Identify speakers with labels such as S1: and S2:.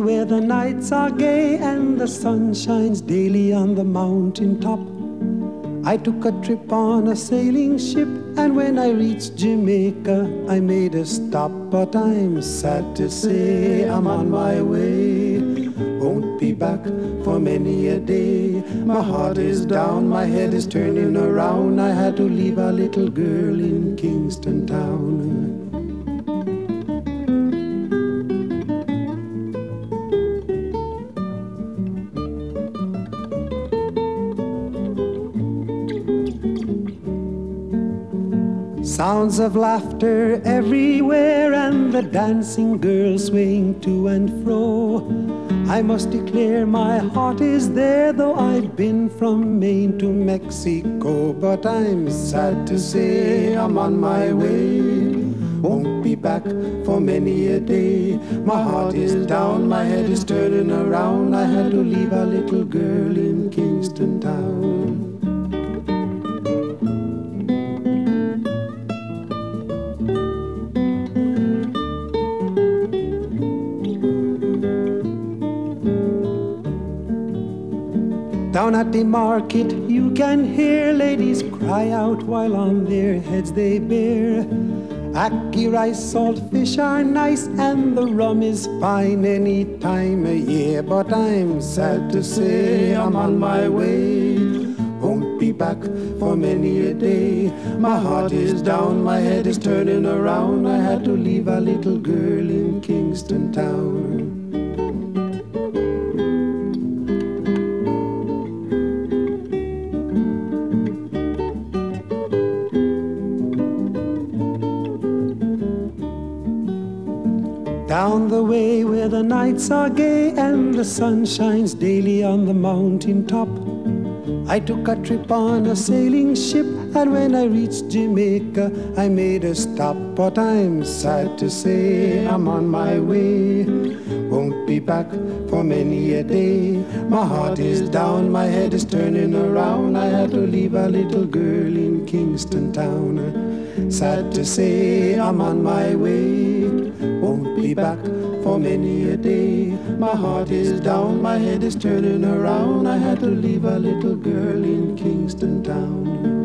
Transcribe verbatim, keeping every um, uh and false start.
S1: where the nights are gay and the sun shines daily on the mountain top. I took a trip on a sailing ship, and when I reached Jamaica, I made a stop. But I'm sad to say I'm on my way. Won't be back for many a day. My heart is down, my head is turning around. I had to leave a little girl in Kingston town. Sounds of laughter everywhere, and the dancing girls swaying to and fro. I must declare my heart is there, though I've been from Maine to Mexico. But I'm sad to say I'm on my way. Won't be back for many a day. My heart is down, my head is turning around. I had to leave a little girl in Kingston town. Down at the market you can hear ladies cry out while on their heads they bear. Ackee rice, salt fish are nice, and the rum is fine any time of year. But I'm sad to say I'm on my way. Won't be back for many a day. My heart is down, my head is turning around. I had to leave a little girl in Kingston town. Down the way where the nights are gay and the sun shines daily on the mountain top, I took a trip on a sailing ship, and when I reached Jamaica, I made a stop. But I'm sad to say I'm on my way. Won't be back for many a day. My heart is down, my head is turning around. I had to leave a little girl in Kingston town. Sad to say I'm on my way. Won't be back for many a day. My heart is down, my head is turning around. I had to leave a little girl in Kingston town.